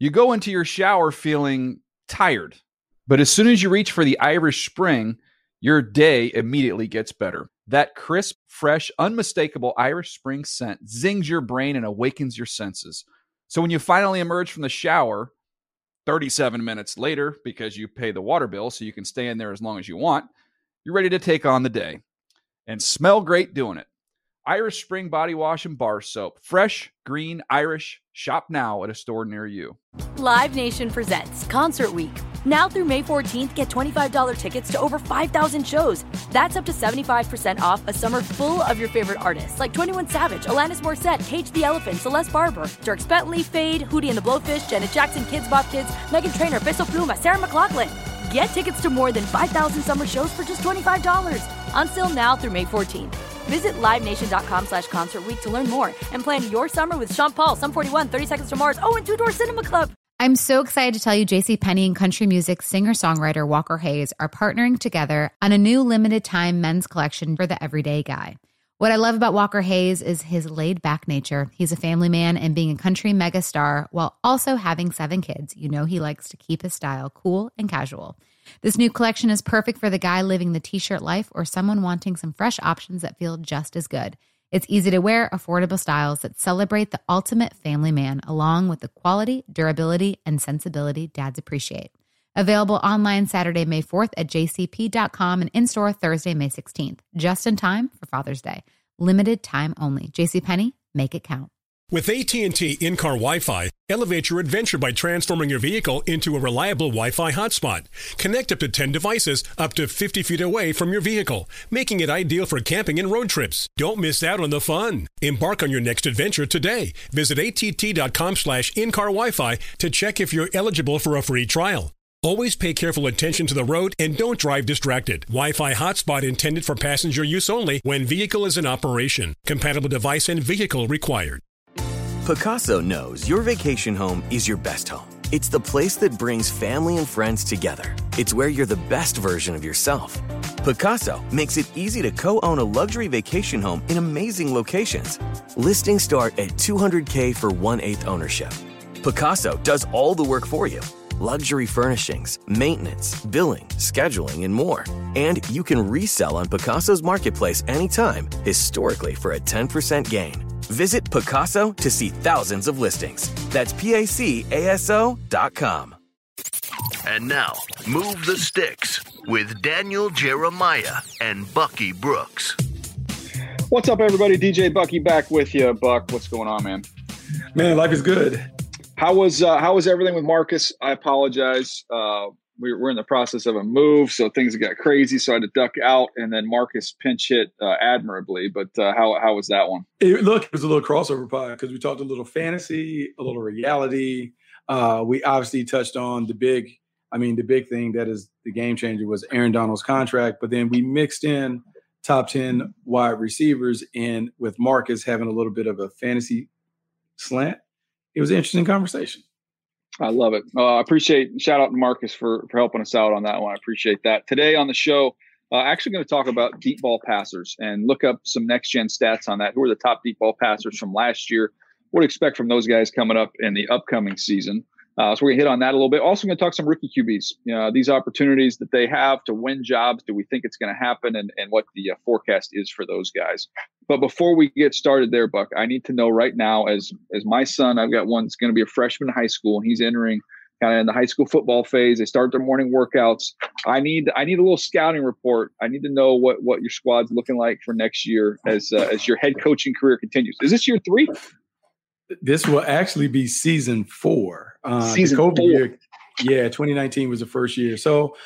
You go into your shower feeling tired, but as soon as you reach for the Irish Spring, your day immediately gets better. That crisp, fresh, unmistakable Irish Spring scent zings your brain and awakens your senses. So when you finally emerge from the shower 37 minutes later, because you pay the water bill so you can stay in there as long as you want, you're ready to take on the day and smell great doing it. Irish Spring Body Wash and Bar Soap. Fresh, green, Irish. Shop now at a store near you. Live Nation presents Concert Week. Now through May 14th, get $25 tickets to over 5,000 shows. That's up to 75% off a summer full of your favorite artists like 21 Savage, Alanis Morissette, Cage the Elephant, Celeste Barber, Dierks Bentley, Fade, Hootie and the Blowfish, Janet Jackson, Kids Bop Kids, Meghan Trainor, Bissell Pluma, Sarah McLachlan. Get tickets to more than 5,000 summer shows for just $25. Until now through May 14th. Visit LiveNation.com/Concert Week to learn more and plan your summer with Sean Paul, Sum 41, 30 Seconds to Mars, and Two Door Cinema Club. I'm so excited to tell you JCPenney and country music singer-songwriter Walker Hayes are partnering together on a new limited-time men's collection for the everyday guy. What I love about Walker Hayes is his laid-back nature. He's a family man, and being a country megastar while also having 7 kids, you know he likes to keep his style cool and casual. This new collection is perfect for the guy living the t-shirt life or someone wanting some fresh options that feel just as good. It's easy to wear, affordable styles that celebrate the ultimate family man, along with the quality, durability, and sensibility dads appreciate. Available online Saturday, May 4th at jcp.com and in-store Thursday, May 16th. Just in time for Father's Day. Limited time only. JCPenney, make it count. With AT&T in-car Wi-Fi, elevate your adventure by transforming your vehicle into a reliable Wi-Fi hotspot. Connect up to 10 devices up to 50 feet away from your vehicle, making it ideal for camping and road trips. Don't miss out on the fun. Embark on your next adventure today. Visit att.com/in-car Wi-Fi to check if you're eligible for a free trial. Always pay careful attention to the road and don't drive distracted. Wi-Fi hotspot intended for passenger use only when vehicle is in operation. Compatible device and vehicle required. Pacaso knows your vacation home is your best home. It's the place that brings family and friends together. It's where you're the best version of yourself. Pacaso makes it easy to co-own a luxury vacation home in amazing locations. Listings start at $200K for 1/8 ownership. Pacaso does all the work for you. Luxury furnishings, maintenance, billing, scheduling, and more. And you can resell on Pacaso's marketplace anytime, historically for a 10% gain. Visit Pacaso to see thousands of listings. That's PACASO.com. And now, Move the Sticks with Daniel Jeremiah and Bucky Brooks. What's up, everybody? DJ Bucky back with you. Buck, what's going on, man? Man, life is good. How was everything with Marcus? I apologize. We're in the process of a move, so things got crazy, so I had to duck out, and then Marcus pinch hit admirably. But how was that one? It was a little crossover pod because we talked a little fantasy, a little reality. We obviously touched on the big thing that is the game changer was Aaron Donald's contract, but then we mixed in top 10 wide receivers and with Marcus having a little bit of a fantasy slant. It was an interesting conversation. I love it. I appreciate shout out to Marcus for helping us out on that one. I appreciate that. Today on the show, actually going to talk about deep ball passers and look up some next gen stats on that. Who are the top deep ball passers from last year? What to expect from those guys coming up in the upcoming season. So we're going to hit on that a little bit. Also going to talk some rookie QBs, these opportunities that they have to win jobs. Do we think it's going to happen and what the forecast is for those guys? But before we get started there, Buck, I need to know right now, as my son, I've got one that's going to be a freshman in high school, and he's entering kind of in the high school football phase. They start their morning workouts. I need a little scouting report. I need to know what your squad's looking like for next year as your head coaching career continues. Is this year 3? This will actually be season 4. Season 4. Year, 2019 was the first year. So,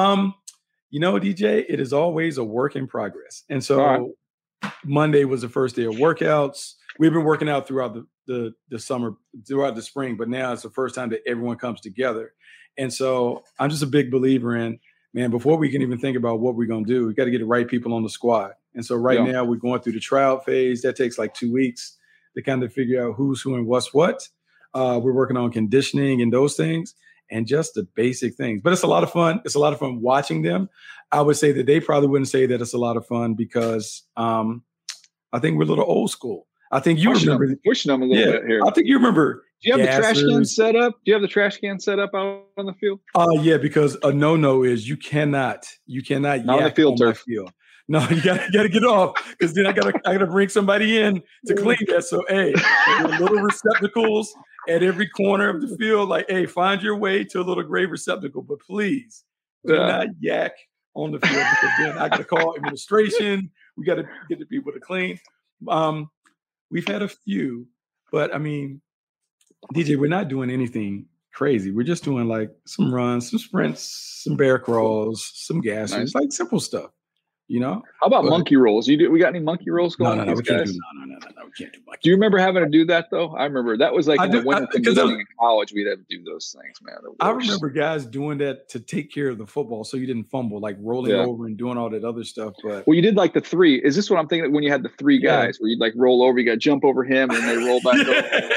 DJ, it is always a work in progress. And so Monday was the first day of workouts. We've been working out throughout the summer, throughout the spring, but now it's the first time that everyone comes together. And so I'm just a big believer in, man, before we can even think about what we're going to do, we got to get the right people on the squad. And so now we're going through the tryout phase. That takes like 2 weeks to kind of figure out who's who and what's what. We're working on conditioning and those things and just the basic things. But it's a lot of fun. It's a lot of fun watching them. I would say that they probably wouldn't say that it's a lot of fun because I think we're a little old school. I think you remember pushing them a little bit here. I think you remember Do you have the trash can gassers. set up? Do you have the trash can set up out on the field? Yeah, because a no is you cannot Not on the yak field on my turf. field. No, you gotta get off, because then I gotta bring somebody in to clean that. So hey, there are little receptacles at every corner of the field. Like, hey, find your way to a little gray receptacle, but please do not yak on the field, because then I gotta call administration. We gotta get the people to clean. We've had a few, but I mean, DJ, we're not doing anything crazy. We're just doing like some runs, some sprints, some bear crawls, some gases, like simple stuff. How about monkey rolls? We got any monkey rolls going? No, we can't do monkey. Do you remember having to do that though? I remember that was like in college. We'd have to do those things, man. I remember guys doing that to take care of the football, so you didn't fumble, like rolling over and doing all that other stuff. But you did like the three. Is this what I'm thinking? When you had the three guys, where you'd like roll over, you got to jump over him, and they roll back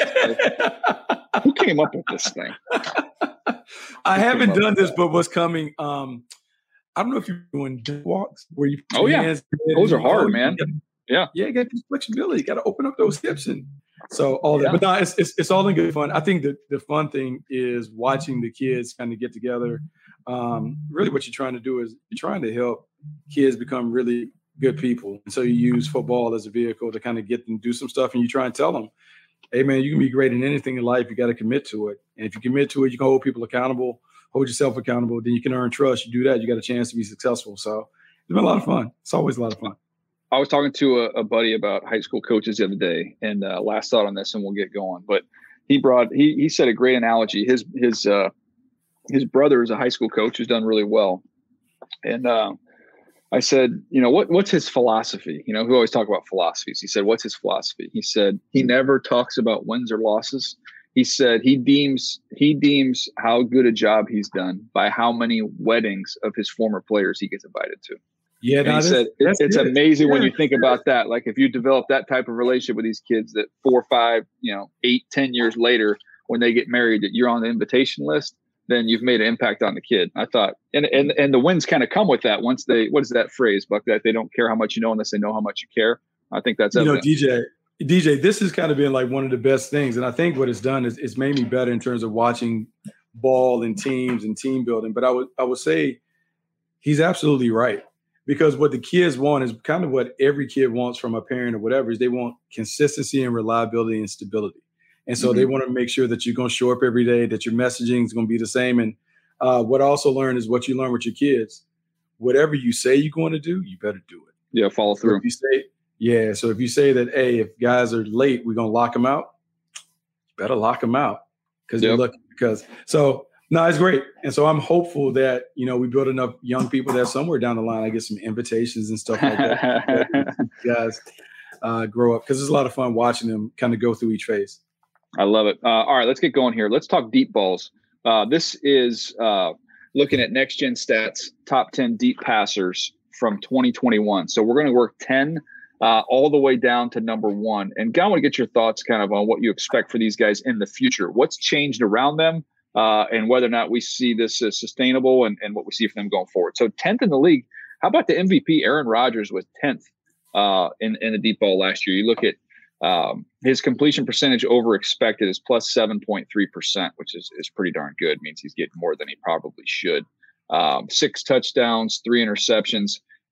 over. Who came up with this thing? I haven't done this, but what's coming? I don't know if you're doing walks where you. Those are hard, man. You got flexibility. You got to open up those hips and so all that. But no, it's all in good fun. I think that the fun thing is watching the kids kind of get together. Really, what you're trying to do is you're trying to help kids become really good people, and so you use football as a vehicle to kind of get them to do some stuff, and you try and tell them, "Hey, man, you can be great in anything in life. You got to commit to it, and if you commit to it, you can hold people accountable." Hold yourself accountable, then you can earn trust. You do that, you got a chance to be successful. So it's been a lot of fun. It's always a lot of fun. I was talking to a buddy about high school coaches the other day, and last thought on this, and we'll get going. But he said a great analogy. His brother is a high school coach who's done really well, and I said, what's his philosophy? We always talk about philosophies. He said, what's his philosophy? He said he never talks about wins or losses. He said he deems how good a job he's done by how many weddings of his former players he gets invited to. Yeah, and he said it's amazing when you think about that. Like if you develop that type of relationship with these kids, that 4, 5, 8, 10 years later, when they get married, that you're on the invitation list, then you've made an impact on the kid. I thought, and the wins kind of come with that. Once what is that phrase, Buck? That they don't care how much you know unless they know how much you care. I think that's evident. DJ, this has kind of been like one of the best things. And I think what it's done is it's made me better in terms of watching ball and teams and team building. But I would say he's absolutely right, because what the kids want is kind of what every kid wants from a parent or whatever, is they want consistency and reliability and stability. And so they want to make sure that you're going to show up every day, that your messaging is going to be the same. And what I also learned is what you learn with your kids. Whatever you say you're going to do, you better do it. Yeah, follow through. So if you say that, hey, if guys are late, we're going to lock them out, you better lock them out because you're looking. It's great. And so I'm hopeful that, we build enough young people that somewhere down the line, I get some invitations and stuff like that. Guys grow up, because it's a lot of fun watching them kind of go through each phase. I love it. All right, let's get going here. Let's talk deep balls. This is looking at Next Gen Stats, top 10 deep passers from 2021. So we're going to work 10 all the way down to number 1. And I want to get your thoughts kind of on what you expect for these guys in the future. What's changed around them, and whether or not we see this as sustainable, and what we see for them going forward. So 10th in the league. How about the MVP? Aaron Rodgers was 10th in the deep ball last year. You look at his completion percentage over expected is plus 7.3%, which is pretty darn good. It means he's getting more than he probably should. 6 touchdowns, 3 interceptions.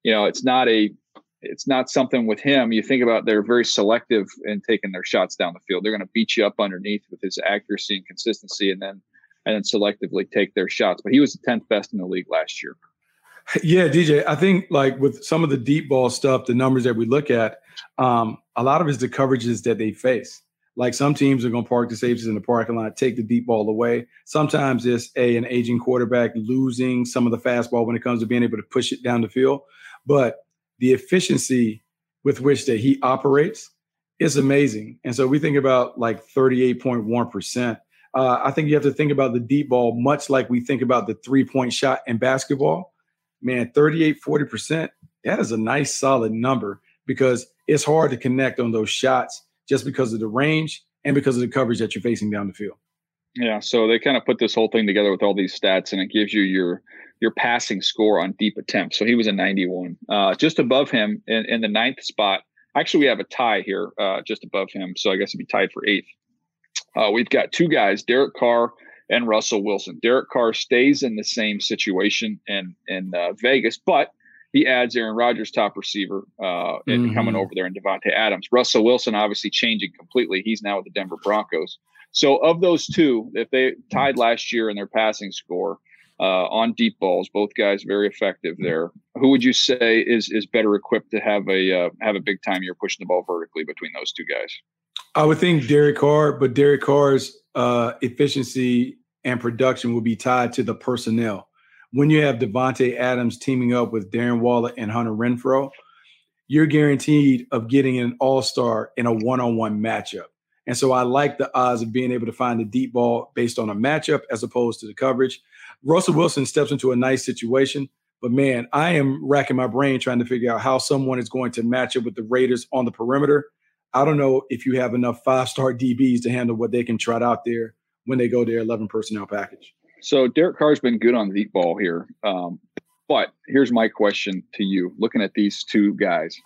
It's not something with him. You think about, they're very selective in taking their shots down the field. They're going to beat you up underneath with his accuracy and consistency, and then selectively take their shots. But he was the 10th best in the league last year. Yeah, DJ, I think like with some of the deep ball stuff, the numbers that we look at, a lot of it is the coverages that they face. Like some teams are going to park the safeties in the parking lot, take the deep ball away. Sometimes it's an aging quarterback losing some of the fastball when it comes to being able to push it down the field. But the efficiency with which that he operates is amazing. And so we think about like 38.1%. I think you have to think about the deep ball much like we think about the 3-point shot in basketball. Man, 38, 40%, that is a nice solid number, because it's hard to connect on those shots just because of the range and because of the coverage that you're facing down the field. Yeah, so they kind of put this whole thing together with all these stats, and it gives you your passing score on deep attempts. So he was a 91. Just above him in the 9th spot. Actually, we have a tie here just above him, so I guess he'd be tied for 8th. we've got two guys, Derek Carr and Russell Wilson. Derek Carr stays in the same situation in Vegas, but he adds Aaron Rodgers, top receiver, and coming over there, and Davante Adams. Russell Wilson obviously changing completely. He's now with the Denver Broncos. So of those two, if they tied last year in their passing score on deep balls, both guys very effective there. Who would you say is better equipped to have a big time year pushing the ball vertically between those two guys? I would think Derek Carr, but Derek Carr's efficiency and production will be tied to the personnel. When you have Davante Adams teaming up with Darren Waller and Hunter Renfrow, you're guaranteed of getting an all-star in a one-on-one matchup. And so I like the odds of being able to find a deep ball based on a matchup as opposed to the coverage. Russell Wilson steps into a nice situation, but man, I am racking my brain trying to figure out how someone is going to match up with the Raiders on the perimeter. I don't know if you have enough 5-star DBs to handle what they can trot out there when they go their 11 personnel package. So Derek Carr's been good on the deep ball here. But here's my question to you. Looking at these two guys,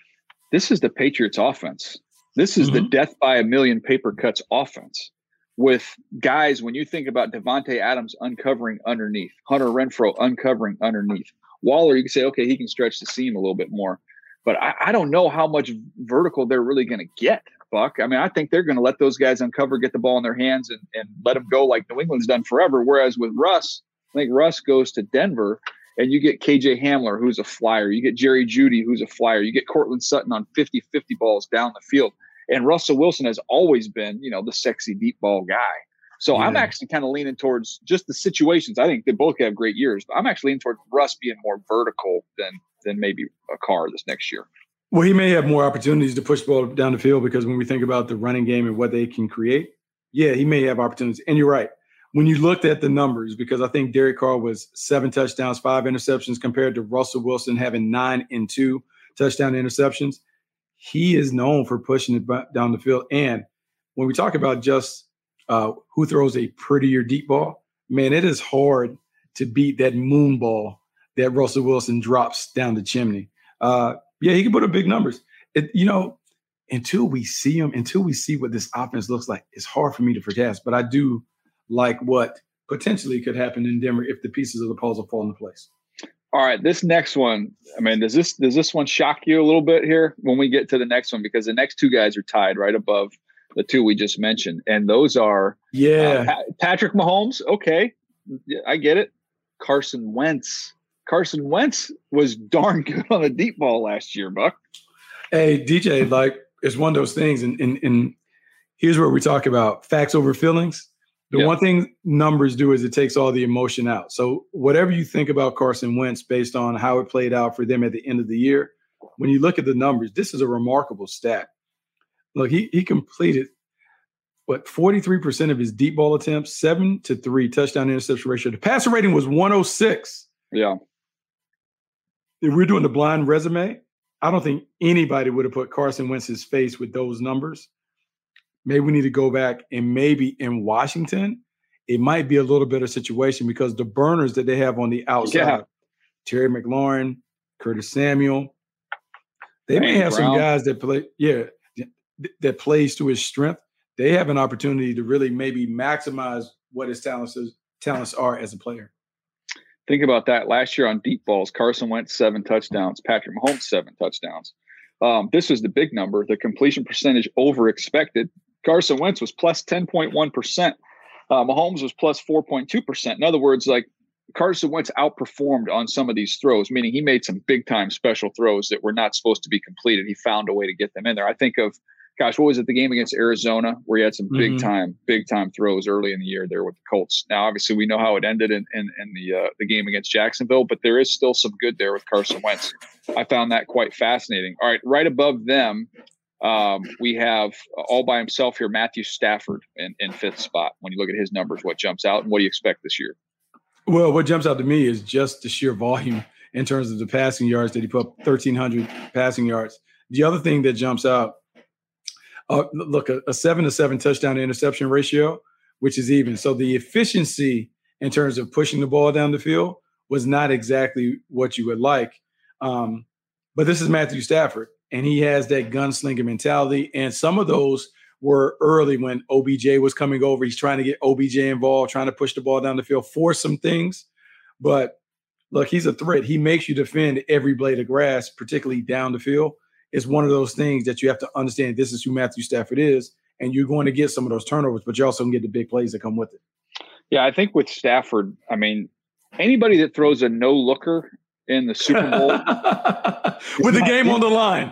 this is the Patriots offense. This is the death by a million paper cuts offense with guys. When you think about Davante Adams uncovering underneath, Hunter Renfrow uncovering underneath, Waller, you can say, okay, he can stretch the seam a little bit more, but I don't know how much vertical they're really going to get, Buck. I mean, I think they're going to let those guys uncover, get the ball in their hands and let them go like New England's done forever. Whereas with Russ, I think Russ goes to Denver and you get KJ Hamler, who's a flyer. You get Jerry Jeudy, who's a flyer. You get Cortland Sutton on 50-50 balls down the field. And Russell Wilson has always been, the sexy deep ball guy. So I'm actually kind of leaning towards just the situations. I think they both have great years, but I'm actually leaning towards Russ being more vertical than maybe a Carr this next year. Well, he may have more opportunities to push the ball down the field because when we think about the running game and what they can create, he may have opportunities. And you're right. When you looked at the numbers, because I think Derek Carr was 7 touchdowns, 5 interceptions compared to Russell Wilson having 9 and 2 touchdown interceptions. He is known for pushing it down the field. And when we talk about just who throws a prettier deep ball, man, it is hard to beat that moon ball that Russell Wilson drops down the chimney. He can put up big numbers. Until we see him, until we see what this offense looks like, it's hard for me to forecast. But I do like what potentially could happen in Denver if the pieces of the puzzle fall into place. All right, this next one, I mean, does this one shock you a little bit here when we get to the next one? Because the next two guys are tied right above the two we just mentioned. And those are Patrick Mahomes. Okay, I get it. Carson Wentz. Carson Wentz was darn good on the deep ball last year, Buck. Hey, DJ, it's one of those things. And here's where we talk about facts over feelings. The one thing numbers do is it takes all the emotion out. So whatever you think about Carson Wentz based on how it played out for them at the end of the year, when you look at the numbers, this is a remarkable stat. Look, he completed, 43% of his deep ball attempts, 7-3 touchdown interception ratio. The passer rating was 106. Yeah. If we're doing the blind resume, I don't think anybody would have put Carson Wentz's face with those numbers. Maybe we need to go back and maybe in Washington, it might be a little better situation because the burners that they have on the outside, Terry McLaurin, Curtis Samuel, they may have some guys that play, that plays to his strength. They have an opportunity to really maybe maximize what his talents are as a player. Think about that. Last year on deep balls, Carson Wentz 7 touchdowns, Patrick Mahomes 7 touchdowns. This was the big number. The completion percentage over expected. Carson Wentz was plus 10.1%. Mahomes was plus 4.2%. In other words, Carson Wentz outperformed on some of these throws, meaning he made some big time special throws that were not supposed to be completed. He found a way to get them in there. I think of, what was it, the game against Arizona where he had some big time throws early in the year there with the Colts. Now, obviously, we know how it ended in the game against Jacksonville, but there is still some good there with Carson Wentz. I found that quite fascinating. All right, right above them, we have all by himself here, Matthew Stafford in 5th spot. When you look at his numbers, what jumps out and what do you expect this year? Well, what jumps out to me is just the sheer volume in terms of the passing yards that he put up, 1,300 passing yards. The other thing that jumps out, look, a 7-7 touchdown to interception ratio, which is even. So the efficiency in terms of pushing the ball down the field was not exactly what you would like. But this is Matthew Stafford, and he has that gunslinger mentality. And some of those were early when OBJ was coming over. He's trying to get OBJ involved, trying to push the ball down the field, force some things. But look, he's a threat. He makes you defend every blade of grass, particularly down the field. It's one of those things that you have to understand. This is who Matthew Stafford is, and you're going to get some of those turnovers, but you also can get the big plays that come with it. Yeah, I think with Stafford, I mean, anybody that throws a no-looker in the Super Bowl with the game on the line,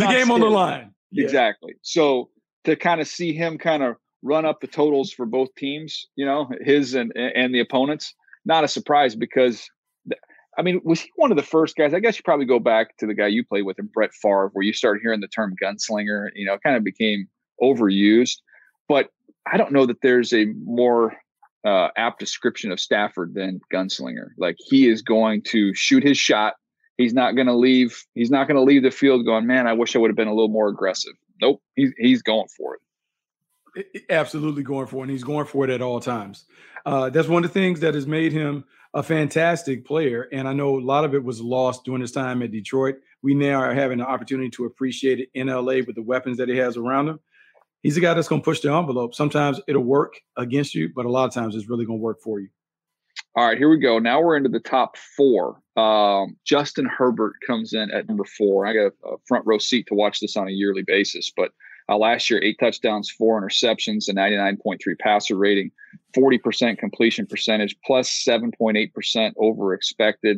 Exactly. So to kind of see him kind of run up the totals for both teams, his and the opponents, not a surprise because, I mean, was he one of the first guys? I guess you probably go back to the guy you played with, Brett Favre, where you started hearing the term gunslinger, kind of became overused. But I don't know that there's a more apt description of Stafford than gunslinger. Like, he is going to shoot his shot. He's not going to leave. He's not going to leave the field going, man, I wish I would have been a little more aggressive. Nope. He's going for it. Absolutely going for it. And he's going for it at all times. That's one of the things that has made him a fantastic player. And I know a lot of it was lost during his time at Detroit. We now are having an opportunity to appreciate it in LA with the weapons that he has around him. He's a guy that's going to push the envelope. Sometimes it'll work against you, but a lot of times it's really going to work for you. All right, here we go. Now we're into the top 4. Justin Herbert comes in at number 4. I got a front row seat to watch this on a yearly basis, but last year, 8 touchdowns, 4 interceptions, a 99.3 passer rating, 40% completion percentage, plus 7.8% over expected.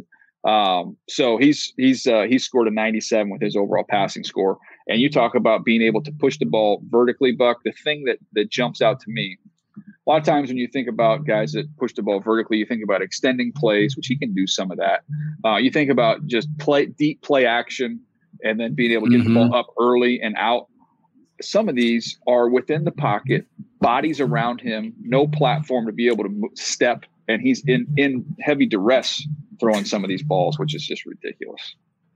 So he's scored a 97 with his overall passing score. And you talk about being able to push the ball vertically, Buck. The thing that jumps out to me, a lot of times when you think about guys that push the ball vertically, you think about extending plays, which he can do some of that. You think about just deep play action and then being able to get the ball up early and out. Some of these are within the pocket, bodies around him, no platform to be able to step, and he's in heavy duress throwing some of these balls, which is just ridiculous.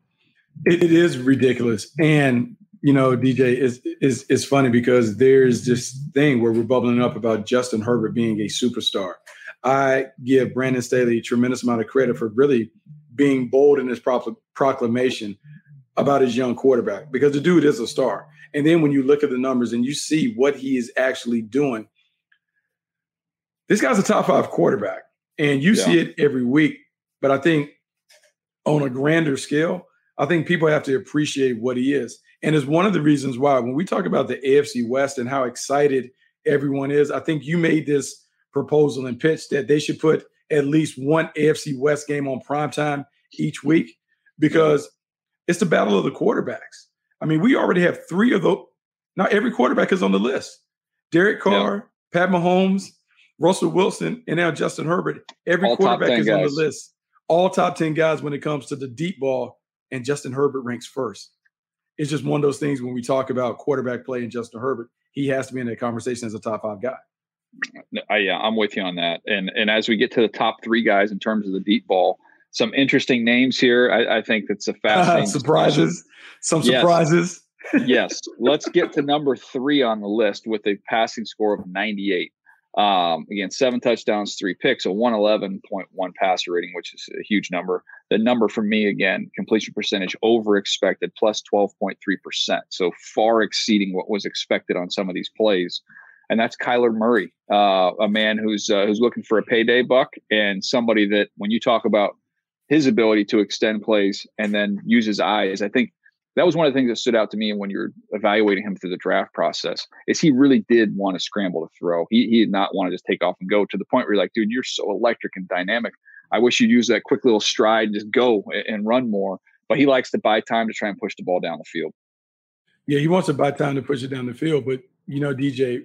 It is ridiculous. And, DJ, is funny because there's this thing where we're bubbling up about Justin Herbert being a superstar. I give Brandon Staley a tremendous amount of credit for really being bold in his proclamation about his young quarterback, because the dude is a star. And then when you look at the numbers and you see what he is actually doing, this guy's a top 5 quarterback, and you see it every week. But I think on a grander scale, I think people have to appreciate what he is. And it's one of the reasons why when we talk about the AFC West and how excited everyone is, I think you made this proposal and pitch that they should put at least one AFC West game on primetime each week, because it's the battle of the quarterbacks. I mean, we already have 3 of those. Now, every quarterback is on the list. Derek Carr, Pat Mahomes, Russell Wilson, and now Justin Herbert. Every all quarterback is on the list. All top 10 guys when it comes to the deep ball, and Justin Herbert ranks first. It's just one of those things when we talk about quarterback play and Justin Herbert, he has to be in that conversation as a top 5 guy. I'm with you on that. And as we get to the top 3 guys in terms of the deep ball, some interesting names here. I think that's a fascinating surprises. Some surprises. Yes. Let's get to number 3 on the list with a passing score of 98. Again, 7 touchdowns, 3 picks, a 111.1 passer rating, which is a huge number. The number for me, again, completion percentage over expected, plus 12.3%. So far exceeding what was expected on some of these plays. And that's Kyler Murray, a man who's looking for a payday, Buck, and somebody that when you talk about his ability to extend plays and then use his eyes, I think that was one of the things that stood out to me when you're evaluating him through the draft process, is he really did want to scramble to throw. He did not want to just take off and go, to the point where you're like, dude, you're so electric and dynamic. I wish you'd use that quick little stride, just go and run more. But he likes to buy time to try and push the ball down the field. Yeah, he wants to buy time to push it down the field. But, DJ,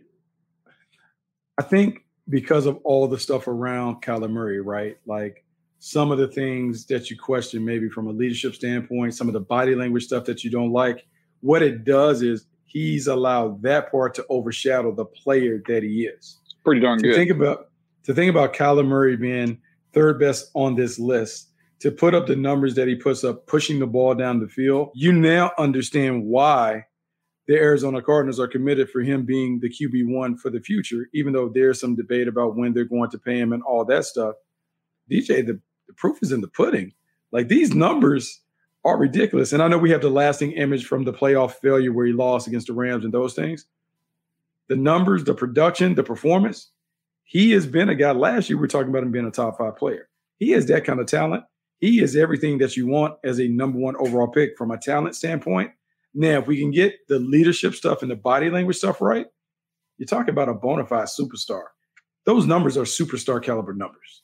I think because of all the stuff around Kyler Murray, right? Like, some of the things that you question maybe from a leadership standpoint, some of the body language stuff that you don't like, what it does is he's allowed that part to overshadow the player that he is. Pretty darn good. To think about Kyler Murray being 3rd best on this list, to put up the numbers that he puts up, pushing the ball down the field, you now understand why the Arizona Cardinals are committed for him being the QB1 for the future, even though there's some debate about when they're going to pay him and all that stuff. DJ, the proof is in the pudding. Like, these numbers are ridiculous. And I know we have the lasting image from the playoff failure where he lost against the Rams and those things. the numbers, the production, the performance. He has been a guy. Last year, we were talking about him being a top 5 player. He has that kind of talent. He is everything that you want as a number 1 overall pick from a talent standpoint. Now, if we can get the leadership stuff and the body language stuff right, you're talking about a bona fide superstar. Those numbers are superstar caliber numbers.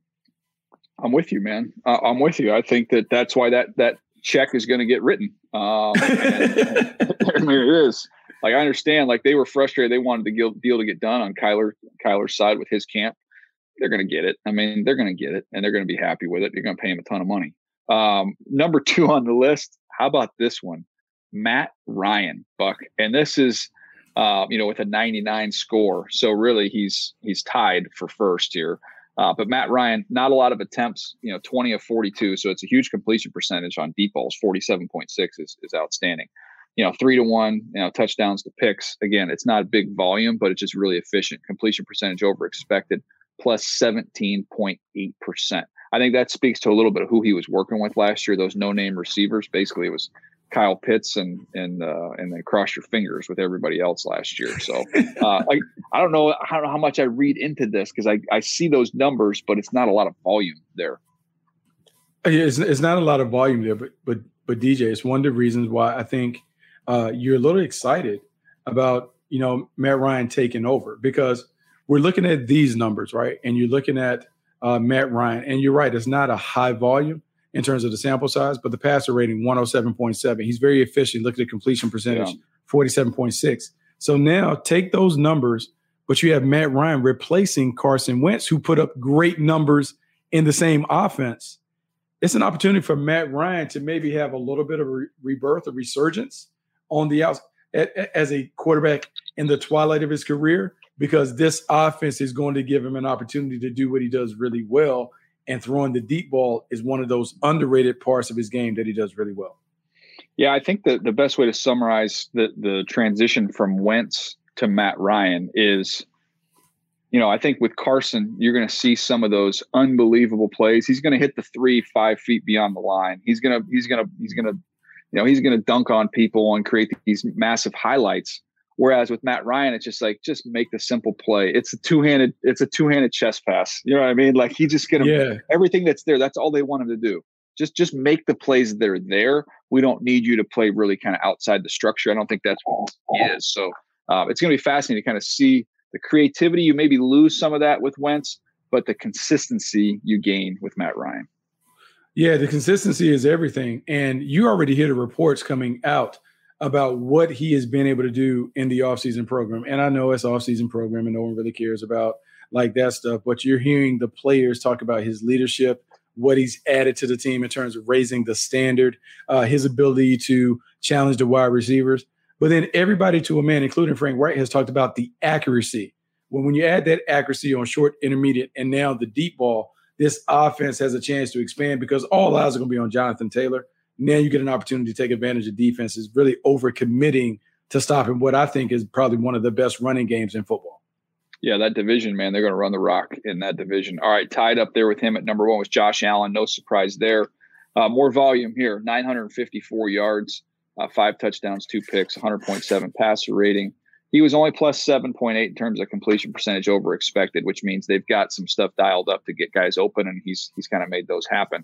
I'm with you, man. I'm with you. I think that's why that check is going to get written. I mean, it is. Like, I understand, like, they were frustrated. They wanted the deal to get done on Kyler's side with his camp. They're going to get it. I mean, they're going to get it, and they're going to be happy with it. You're going to pay him a ton of money. Number 2 on the list, how about this one? Matt Ryan, Buck. And this is, with a 99 score. So really he's tied for first here. But Matt Ryan, not a lot of attempts, 20 of 42. So it's a huge completion percentage on deep balls. 47.6 is outstanding. 3-to-1, touchdowns to picks. Again, it's not a big volume, but it's just really efficient. Completion percentage over expected, plus 17.8%. I think that speaks to a little bit of who he was working with last year. Those no-name receivers. Basically, it was Kyle Pitts and then cross your fingers with everybody else last year. So I don't know how much I read into this, because I see those numbers, but it's not a lot of volume there. Yeah, it's not a lot of volume there, but DJ, it's one of the reasons why I think you're a little excited about Matt Ryan taking over, because we're looking at these numbers, right? And you're looking at Matt Ryan, and you're right, it's not a high volume in terms of the sample size, but the passer rating, 107.7. He's very efficient. Look at the completion percentage, 47.6. So now take those numbers, but you have Matt Ryan replacing Carson Wentz, who put up great numbers in the same offense. It's an opportunity for Matt Ryan to maybe have a little bit of a rebirth, a resurgence on the outside as a quarterback in the twilight of his career, because this offense is going to give him an opportunity to do what he does really well. And throwing the deep ball is one of those underrated parts of his game that he does really well. Yeah, I think the best way to summarize the transition from Wentz to Matt Ryan is, I think with Carson, you're going to see some of those unbelievable plays. He's going to hit the 3-5 feet beyond the line. He's going to dunk on people and create these massive highlights. Whereas with Matt Ryan, it's just make the simple play. It's a two-handed chest pass. You know what I mean? Like, he's just gonna everything that's there. That's all they want him to do. Just make the plays that are there. We don't need you to play really kind of outside the structure. I don't think that's what he is. So it's going to be fascinating to kind of see the creativity. You maybe lose some of that with Wentz, but the consistency you gain with Matt Ryan. Yeah, the consistency is everything. And you already hear the reports coming out about what he has been able to do in the offseason program. And I know it's offseason program and no one really cares about like that stuff, but you're hearing the players talk about his leadership, what he's added to the team in terms of raising the standard, his ability to challenge the wide receivers. But then everybody to a man, including Frank Wright, has talked about the accuracy. When you add that accuracy on short, intermediate, and now the deep ball, this offense has a chance to expand, because all eyes are going to be on Jonathan Taylor. Now you get an opportunity to take advantage of defenses really overcommitting to stopping what I think is probably one of the best running games in football. Yeah, that division, man, they're going to run the rock in that division. All right, tied up there with him at number 1 was Josh Allen. No surprise there. More volume here, 954 yards, 5 touchdowns, 2 picks, 100.7 passer rating. He was only plus 7.8 in terms of completion percentage over expected, which means they've got some stuff dialed up to get guys open, and he's kind of made those happen.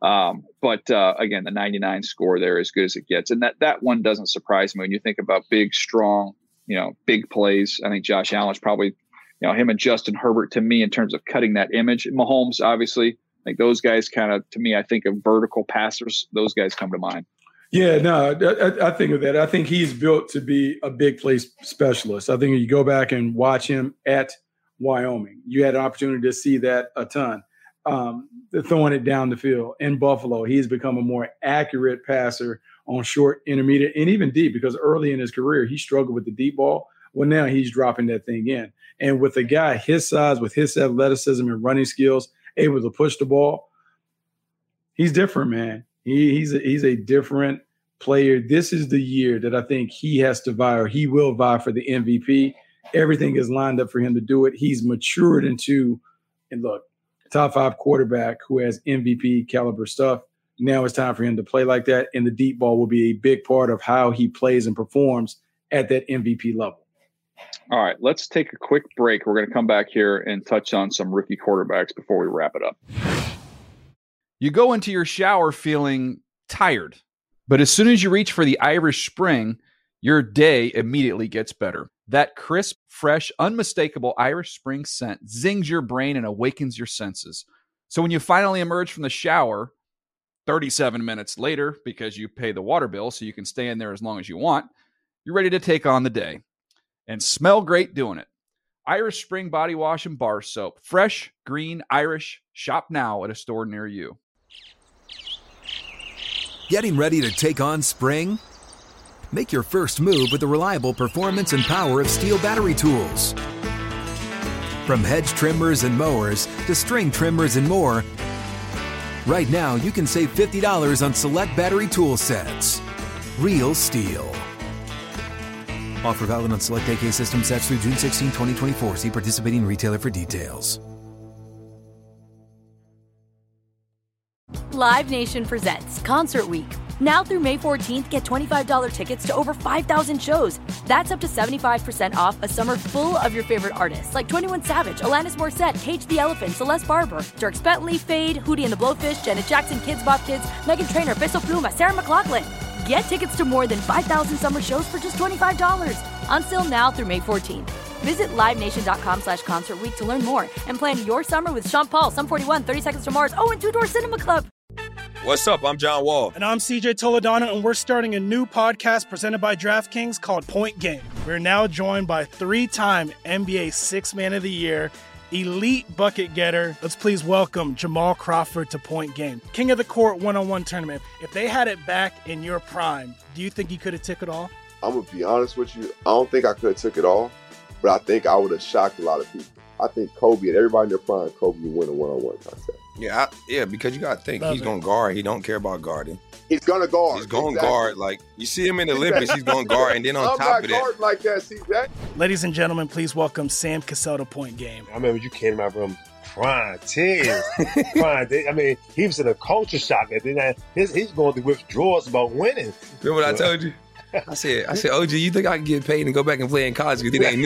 But again, the 99 score there, as good as it gets. And that one doesn't surprise me when you think about big, strong, big plays. I think Josh Allen's probably, him and Justin Herbert, to me, in terms of cutting that image. Mahomes, obviously, like those guys kind of, to me, I think of vertical passers. Those guys come to mind. Yeah, no, I think of that. I think he's built to be a big play specialist. I think if you go back and watch him at Wyoming, you had an opportunity to see that a ton. Throwing it down the field in Buffalo, he's become a more accurate passer on short, intermediate, and even deep, because early in his career, he struggled with the deep ball. Well, now he's dropping that thing in. And with a guy his size, with his athleticism and running skills, able to push the ball, he's different, man. He's a different player. This is the year that I think he has to vie, or he will vie for the MVP. Everything is lined up for him to do it. He's matured into, and look, top 5 quarterback who has MVP caliber stuff. Now it's time for him to play like that, and the deep ball will be a big part of how he plays and performs at that MVP level. All right, let's take a quick break. We're going to come back here and touch on some rookie quarterbacks before we wrap it up. You go into your shower feeling tired, but as soon as you reach for the Irish Spring, your day immediately gets better. That crisp, fresh, unmistakable Irish Spring scent zings your brain and awakens your senses. So when you finally emerge from the shower 37 minutes later, because you pay the water bill so you can stay in there as long as you want, you're ready to take on the day. And smell great doing it. Irish Spring Body Wash and Bar Soap. Fresh, green, Irish. Shop now at a store near you. Getting ready to take on spring? Make your first move with the reliable performance and power of Steel battery tools. From hedge trimmers and mowers to string trimmers and more, right now you can save $50 on select battery tool sets. Real Steel. Offer valid on select AK system sets through June 16, 2024. See participating retailer for details. Live Nation presents Concert Week. Now through May 14th, get $25 tickets to over 5,000 shows. That's up to 75% off a summer full of your favorite artists like 21 Savage, Alanis Morissette, Cage the Elephant, Celeste Barber, Dierks Bentley, Fade, Hootie and the Blowfish, Janet Jackson, Kids Bop Kids, Meghan Trainor, Peso Pluma, Sarah McLachlan. Get tickets to more than 5,000 summer shows for just $25. Until now through May 14th. Visit LiveNation.com/Concert Week to learn more and plan your summer with Sean Paul, Sum 41, 30 Seconds to Mars, and Two Door Cinema Club. What's up? I'm John Wall. And I'm CJ Toledano, and we're starting a new podcast presented by DraftKings called Point Game. We're now joined by three-time NBA Sixth Man of the Year, elite bucket getter. Let's please welcome Jamal Crawford to Point Game. King of the Court one-on-one tournament. If they had it back in your prime, do you think you could have took it all? I'm going to be honest with you. I don't think I could have took it all, but I think I would have shocked a lot of people. I think Kobe and everybody in their prime, Kobe would win a one-on-one contest. Yeah, because you got to think, he's going to guard. He don't care about guarding. He's going to guard. He's going to guard. Like, you see him in the Olympics, he's going to guard. And then on top of that. Like that, see that? Ladies and gentlemen, please welcome Sam Cassell to Point Game. I remember you came in my room crying, tears, crying. I mean, he was in a culture shock. And then he's going through withdrawals about winning. Remember what I told you? I said, OG, you think I can get paid and go back and play in college because it ain't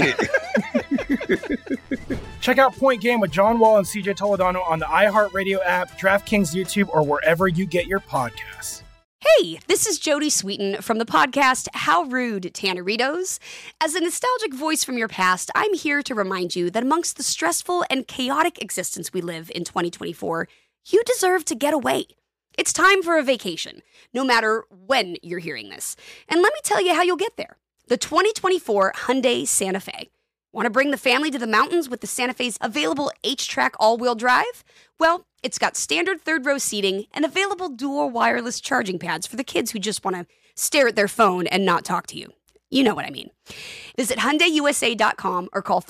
it? Check out Point Game with John Wall and CJ Toledano on the iHeartRadio app, DraftKings YouTube, or wherever you get your podcasts. Hey, this is Jodie Sweetin from the podcast How Rude, Tanneritos. As a nostalgic voice from your past, I'm here to remind you that amongst the stressful and chaotic existence we live in 2024, you deserve to get away. It's time for a vacation, no matter when you're hearing this. And let me tell you how you'll get there. The 2024 Hyundai Santa Fe. Want to bring the family to the mountains with the Santa Fe's available H-Track all-wheel drive? Well, it's got standard third-row seating and available dual wireless charging pads for the kids who just want to stare at their phone and not talk to you. You know what I mean. Visit HyundaiUSA.com or call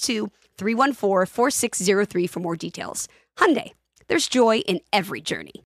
562-314-4603 for more details. Hyundai, there's joy in every journey.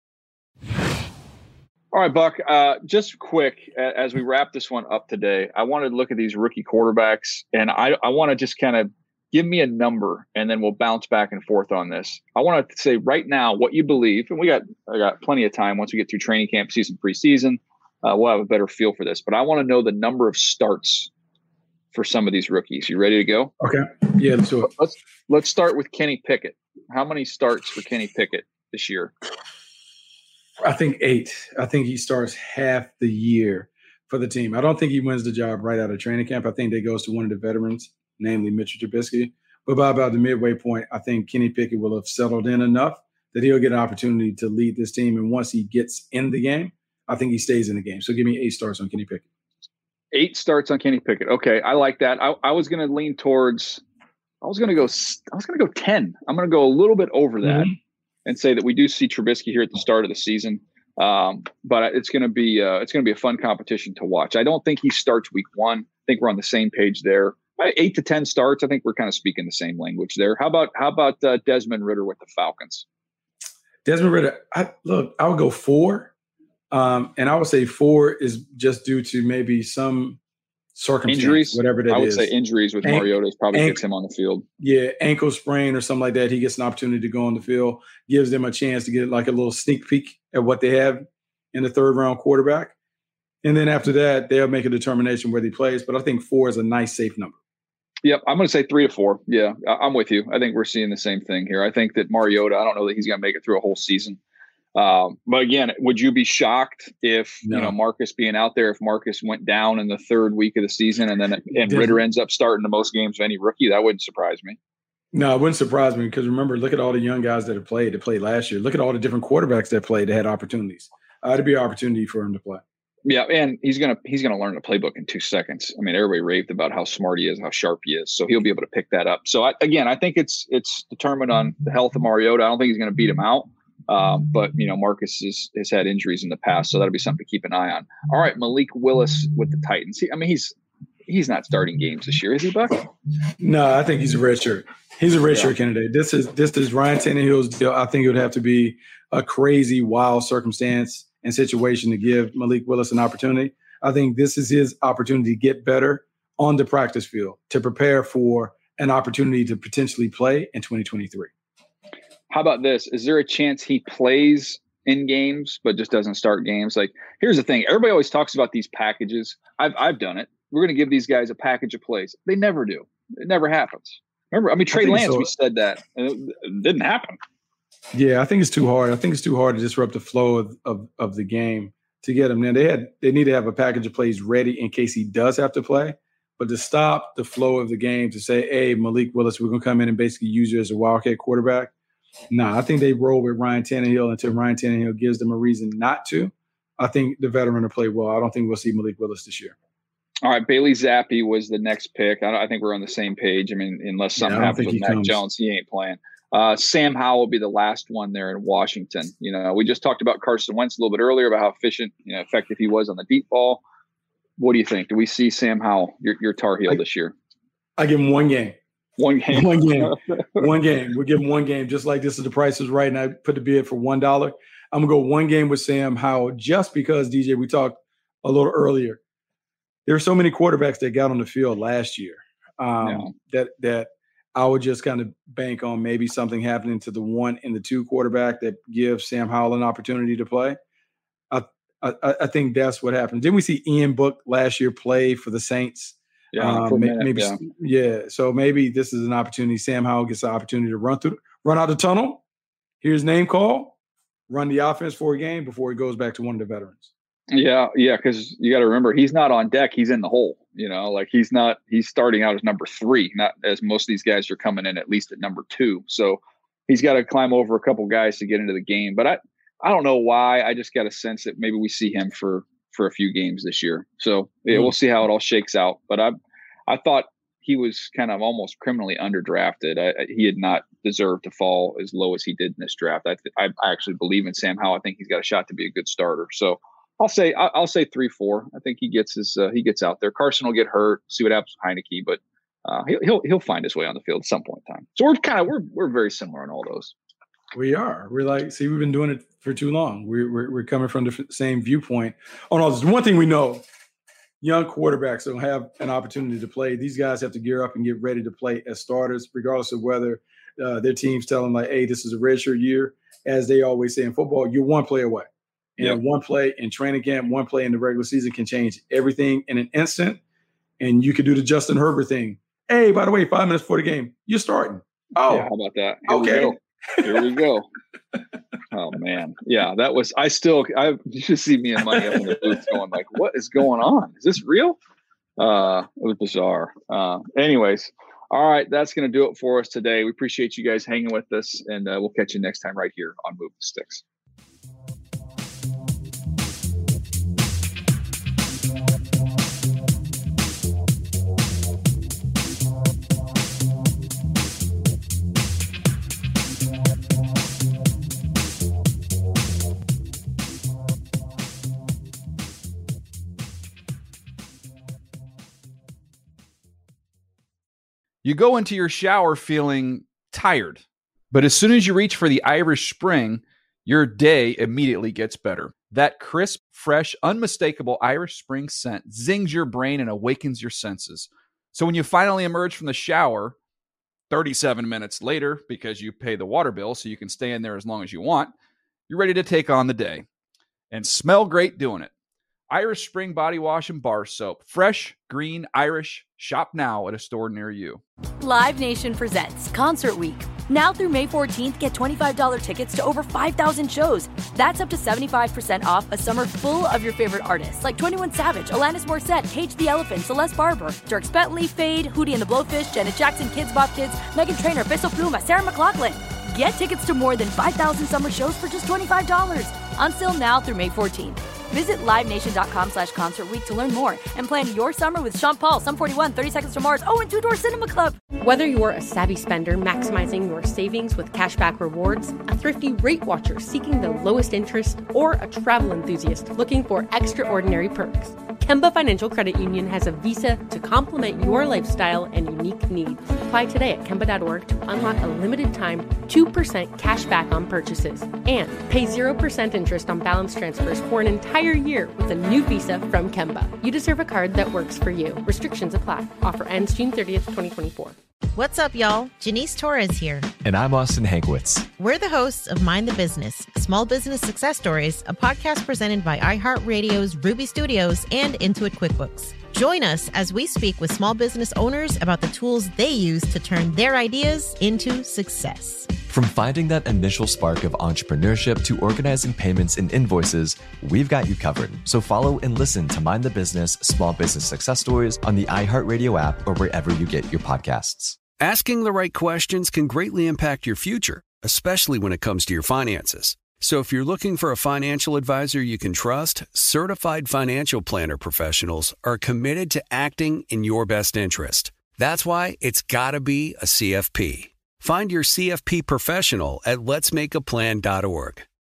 All right, Buck, just quick, as we wrap this one up today, I wanted to look at these rookie quarterbacks, and I want to just kind of give me a number, and then we'll bounce back and forth on this. I want to say right now what you believe, and I got plenty of time once we get through training camp, season, preseason, we'll have a better feel for this. But I want to know the number of starts for some of these rookies. You ready to go? Okay. Yeah, let's do it. Let's start with Kenny Pickett. How many starts for Kenny Pickett this year? I think 8. I think he starts half the year for the team. I don't think he wins the job right out of training camp. I think that goes to one of the veterans, namely Mitchell Trubisky. But by about the midway point, I think Kenny Pickett will have settled in enough that he'll get an opportunity to lead this team. And once he gets in the game, I think he stays in the game. So give me 8 starts on Kenny Pickett. 8 starts on Kenny Pickett. Okay, I like that. I was going to lean towards. I was going to go 10. I'm going to go a little bit over that. And say that we do see Trubisky here at the start of the season, but it's going to be a fun competition to watch. I don't think he starts week 1. I think we're on the same page there. 8 to 10 starts. I think we're kind of speaking the same language there. How about Desmond Ridder with the Falcons? Desmond Ridder, I would go 4, and I would say 4 is just due to maybe some circumstance, injuries, whatever that is. I would say injuries with Mariota probably gets him on the field. Yeah, ankle sprain or something like that. He gets an opportunity to go on the field, gives them a chance to get like a little sneak peek at what they have in the third-round quarterback. And then after that, they'll make a determination whether he plays. But I think 4 is a nice, safe number. Yep, I'm going to say 3 to 4. Yeah, I'm with you. I think we're seeing the same thing here. I think that Mariota, I don't know that he's going to make it through a whole season. But again, would you be shocked if Marcus being out there, if Marcus went down in the 3rd week of the season and Ritter ends up starting the most games of any rookie? That wouldn't surprise me. No, it wouldn't surprise me because remember, look at all the young guys that played last year. Look at all the different quarterbacks that played that had opportunities. It'd be an opportunity for him to play. Yeah, and he's gonna learn the playbook in 2 seconds. I mean, everybody raved about how smart he is, how sharp he is, so he'll be able to pick that up. So I think it's determined on the health of Mariota. I don't think he's going to beat him out, but Marcus has had injuries in the past, so that'll be something to keep an eye on. All right, Malik Willis with the Titans. He's not starting games this year, is he, Buck? No, I think he's a redshirt. He's a redshirt candidate. This is Ryan Tannehill's deal. I think it would have to be a crazy, wild circumstance and situation to give Malik Willis an opportunity. I think this is his opportunity to get better on the practice field, to prepare for an opportunity to potentially play in 2023. How about this? Is there a chance he plays in games but just doesn't start games? Like, here's the thing. Everybody always talks about these packages. I've done it. We're going to give these guys a package of plays. They never do. It never happens. Remember, Trey Lance, we said that, and it didn't happen. Yeah, I think it's too hard. I think it's too hard to disrupt the flow of the game to get him. Now, they need to have a package of plays ready in case he does have to play. But to stop the flow of the game, to say, hey, Malik Willis, we're going to come in and basically use you as a wildcat quarterback. I think they roll with Ryan Tannehill until Ryan Tannehill gives them a reason not to. I think the veteran will play well. I don't think we'll see Malik Willis this year. All right, Bailey Zappi was the next pick. I think we're on the same page. I mean, unless something happens with Mac Jones, he ain't playing. Sam Howell will be the last one there in Washington. We just talked about Carson Wentz a little bit earlier about how efficient, effective he was on the deep ball. What do you think? Do we see Sam Howell, your Tar Heel, this year? I give him 1 game. 1 game. 1 game. 1 game. We'll give him 1 game. Just like this is the Price is Right, and I put the bid for $1. I'm going to go 1 game with Sam Howell just because, DJ, we talked a little earlier. There are so many quarterbacks that got on the field last year that I would just kind of bank on maybe something happening to the 1 and the 2 quarterback that gives Sam Howell an opportunity to play. I think that's what happened. Didn't we see Ian Book last year play for the Saints? Yeah, So maybe this is an opportunity. Sam Howell gets the opportunity to run out the tunnel, hear his name call, run the offense for a game before he goes back to one of the veterans. Yeah, because you got to remember, he's not on deck. He's in the hole. He's starting out as number 3, not as most of these guys are coming in at least at number 2. So he's got to climb over a couple guys to get into the game. But I don't know why. I just got a sense that maybe we see him for a few games this year. So we'll see how it all shakes out. But I thought he was kind of almost criminally underdrafted. He had not deserved to fall as low as he did in this draft. I actually believe in Sam Howell. I think he's got a shot to be a good starter. So I'll say 3-4. I think he gets out there. Carson will get hurt. See what happens with Heineke, but he'll find his way on the field at some point in time. So we're very similar on all those. We are. We're like, see, we've been doing it for too long. We're coming from the same viewpoint on all this. One thing we know: young quarterbacks don't have an opportunity to play. These guys have to gear up and get ready to play as starters, regardless of whether their teams tell them like, "Hey, this is a redshirt year." As they always say in football, you're 1 play away. And 1 play in training camp, 1 play in the regular season can change everything in an instant. And you could do the Justin Herbert thing. Hey, by the way, 5 minutes before the game, you're starting. Oh, yeah, how about that? Here we go. Oh man. Yeah, that was, you should see me and Money up in the booth going like, what is going on? Is this real? It was bizarre. Anyways. All right. That's going to do it for us today. We appreciate you guys hanging with us, and we'll catch you next time right here on Move the Sticks. You go into your shower feeling tired, but as soon as you reach for the Irish Spring, your day immediately gets better. That crisp, fresh, unmistakable Irish Spring scent zings your brain and awakens your senses. So when you finally emerge from the shower, 37 minutes later, because you pay the water bill so you can stay in there as long as you want, you're ready to take on the day and smell great doing it. Irish Spring Body Wash and Bar Soap. Fresh, green, Irish. Shop now at a store near you. Live Nation presents Concert Week. Now through May 14th, get $25 tickets to over 5,000 shows. That's up to 75% off a summer full of your favorite artists like 21 Savage, Alanis Morissette, Cage the Elephant, Celeste Barber, Dierks Bentley, Fade, Hootie and the Blowfish, Janet Jackson, Kidz Bop Kids, Meghan Trainor, Peso Pluma, Sarah McLachlan. Get tickets to more than 5,000 summer shows for just $25. Until now through May 14th. Visit LiveNation.com/Concert Week to learn more and plan your summer with Sean Paul, Sum 41, 30 Seconds to Mars, and Two Door Cinema Club. Whether you're a savvy spender maximizing your savings with cashback rewards, a thrifty rate watcher seeking the lowest interest, or a travel enthusiast looking for extraordinary perks, Kemba Financial Credit Union has a visa to complement your lifestyle and unique needs. Apply today at Kemba.org to unlock a limited time 2% cash back on purchases and pay 0% interest on balance transfers for an entire year with a new visa from Kemba. You deserve a card that works for you. Restrictions apply. Offer ends June 30th, 2024. What's up, y'all? Janice Torres here. And I'm Austin Hankwitz. We're the hosts of Mind the Business, Small Business Success Stories, a podcast presented by iHeartRadio's Ruby Studios and Intuit QuickBooks. Join us as we speak with small business owners about the tools they use to turn their ideas into success. From finding that initial spark of entrepreneurship to organizing payments and invoices, we've got you covered. So follow and listen to Mind the Business, Small Business Success Stories on the iHeartRadio app or wherever you get your podcasts. Asking the right questions can greatly impact your future, especially when it comes to your finances. So if you're looking for a financial advisor you can trust, certified financial planner professionals are committed to acting in your best interest. That's why it's got to be a CFP. Find your CFP professional at letsmakeaplan.org.